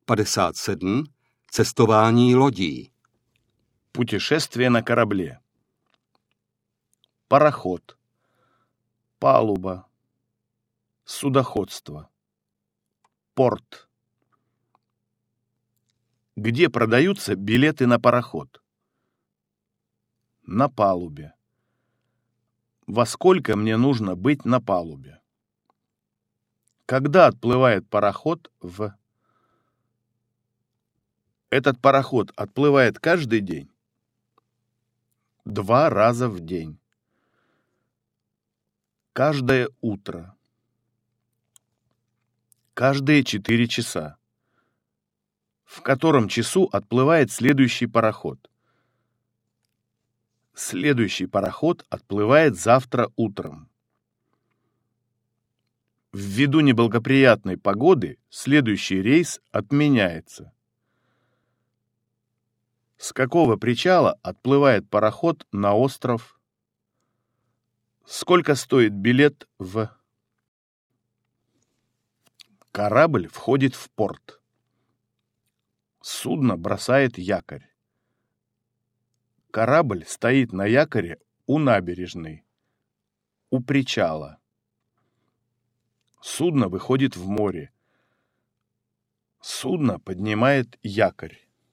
57. Cestování lodí. Путешествие на корабле. Пароход. Палуба. Судоходство. Порт. Где продаются билеты на пароход? На палубе. Во сколько мне нужно быть на палубе? Когда отплывает пароход в... Этот пароход отплывает каждый день? 2 раза в день. Каждое утро. Каждые 4 часа. В котором часу отплывает следующий пароход? Следующий пароход отплывает завтра утром. Ввиду неблагоприятной погоды следующий рейс отменяется. С какого причала отплывает пароход на остров? Сколько стоит билет в... Корабль входит в порт. Судно бросает якорь. Корабль стоит на якоре у набережной, у причала. Судно выходит в море. Судно поднимает якорь.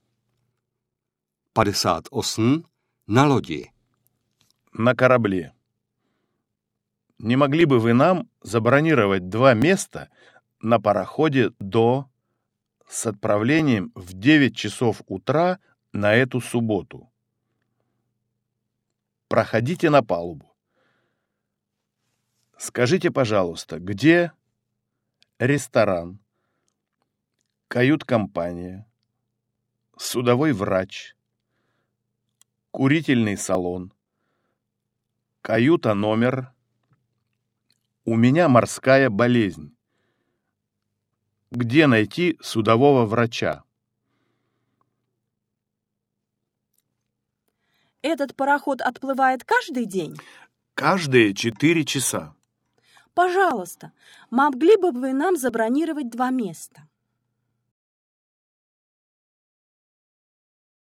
58. Na lodi. На корабле. Не могли бы вы нам забронировать 2 места на пароходе с отправлением в 9 часов утра на эту субботу? Проходите на палубу. Скажите, пожалуйста, где ресторан, кают-компания, судовой врач, курительный салон, каюта-номер? У меня морская болезнь. Где найти судового врача? Этот пароход отплывает каждый день? Каждые 4 часа. Пожалуйста, могли бы вы нам забронировать 2 места?